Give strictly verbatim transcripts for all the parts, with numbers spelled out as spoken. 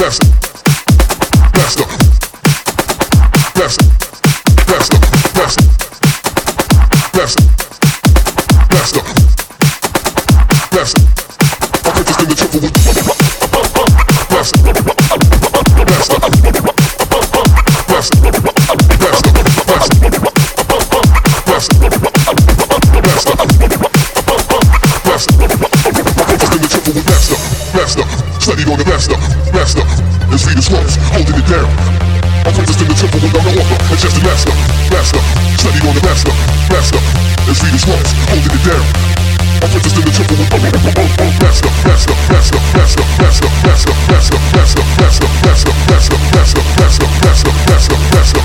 Studied on the master, master, his feet is slumps, holding it down. Apprenticed in the temple without no author, and just a master, master. Studied on the master, master, his feet is slumps, holding it down. Apprenticed in the temple without no author, master, master, master, master, master, master, master, master, master, master, master, master, master, master, master, master,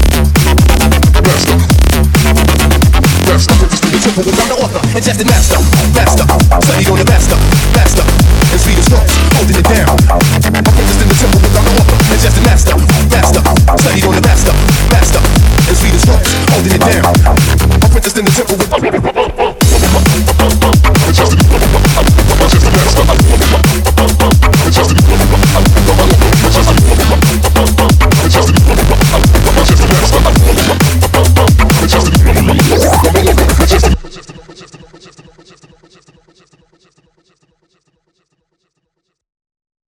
Just a master.